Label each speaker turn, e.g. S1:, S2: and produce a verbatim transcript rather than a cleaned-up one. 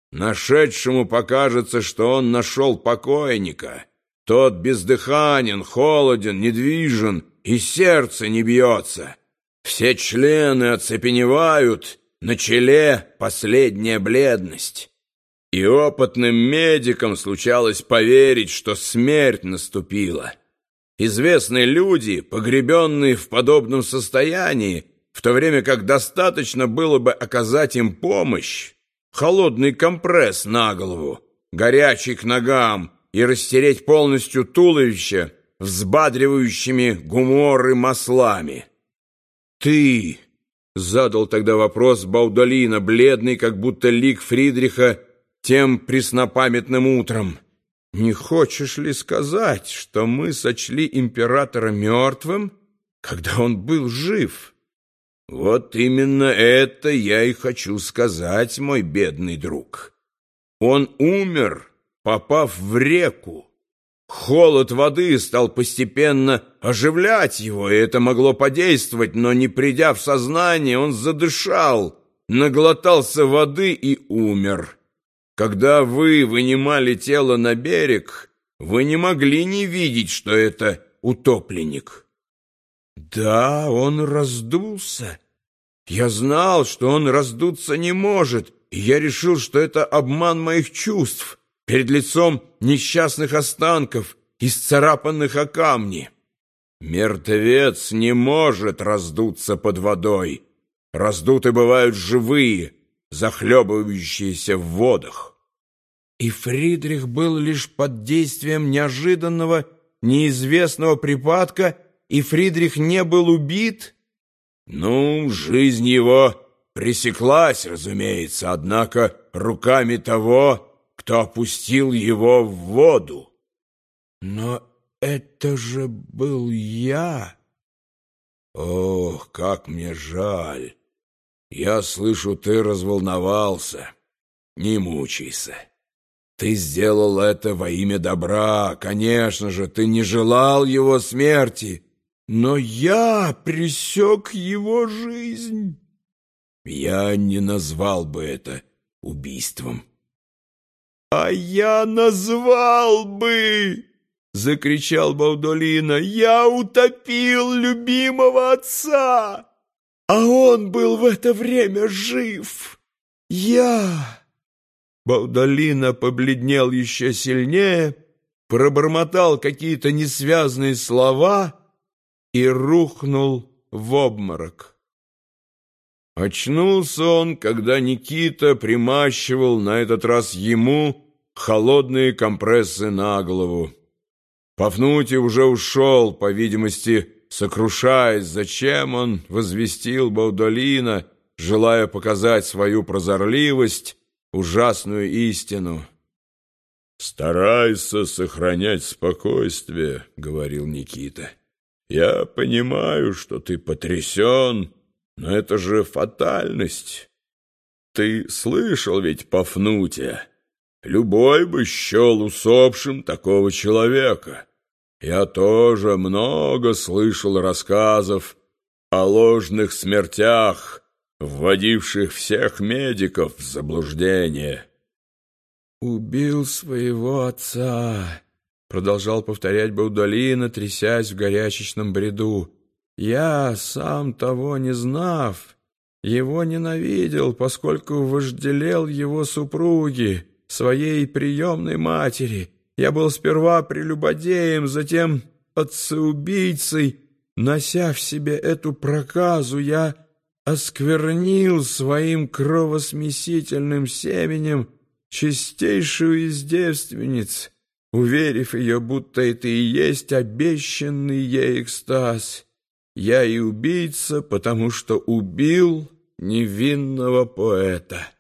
S1: Нашедшему покажется, что он нашел покойника. Тот бездыханен, холоден, недвижен, и сердце не бьется. Все члены оцепеневают, на челе последняя бледность. И опытным медикам случалось поверить, что смерть наступила. Известны люди, погребенные в подобном состоянии, в то время как достаточно было бы оказать им помощь, холодный компресс на голову, горячий к ногам и растереть полностью туловище взбадривающими гуморы маслами. «Ты!» — задал тогда вопрос Баудолино, бледный, как будто лик Фридриха тем преснопамятным утром. «Не хочешь ли сказать, что мы сочли императора мертвым, когда он был жив?» «Вот именно это я и хочу сказать, мой бедный друг. Он умер, попав в реку. Холод воды стал постепенно оживлять его, и это могло подействовать, но, не придя в сознание, он задышал, наглотался воды и умер. Когда вы вынимали тело на берег, вы не могли не видеть, что это утопленник». «Да, он раздулся. Я знал, что он раздуться не может, и я решил, что это обман моих чувств перед лицом несчастных останков, исцарапанных о камни. Мертвец не может раздуться под водой. Раздуты бывают живые, захлебывающиеся в водах». И Фридрих был лишь под действием неожиданного, неизвестного припадка, и Фридрих не был убит? Ну, жизнь его пресеклась, разумеется, однако руками того, кто опустил его в воду. Но это же был я. Ох, как мне жаль. Я слышу, ты разволновался. Не мучайся. Ты сделал это во имя добра. Конечно же, ты не желал его смерти. Но я пресек его жизнь. Я не назвал бы это убийством. А я назвал бы, закричал Баудолино. Я утопил любимого отца, а он был в это время жив. Я... Баудолино побледнел еще сильнее, пробормотал какие-то несвязные слова и рухнул в обморок. Очнулся он, когда Никита примащивал на этот раз ему холодные компрессы на голову. Пафнутий уже ушел, по видимости, сокрушаясь, зачем он возвестил Баудолино, желая показать свою прозорливость, ужасную истину. «Старайся сохранять спокойствие», — говорил Никита. «Я понимаю, что ты потрясен, но это же фатальность. Ты слышал ведь Пафнутия? Любой бы счел усопшим такого человека. Я тоже много слышал рассказов о ложных смертях, вводивших всех медиков в заблуждение». «Убил своего отца», — продолжал повторять Баудолино, трясясь в горячечном бреду. «Я, сам того не знав, его ненавидел, поскольку вожделел его супруги, своей приемной матери. Я был сперва прелюбодеем, затем отцеубийцей. Нося в себе эту проказу, я осквернил своим кровосмесительным семенем чистейшую из девственниц, уверив ее, будто это и есть обещанный ей экстаз. Я и убийца, потому что убил невинного поэта».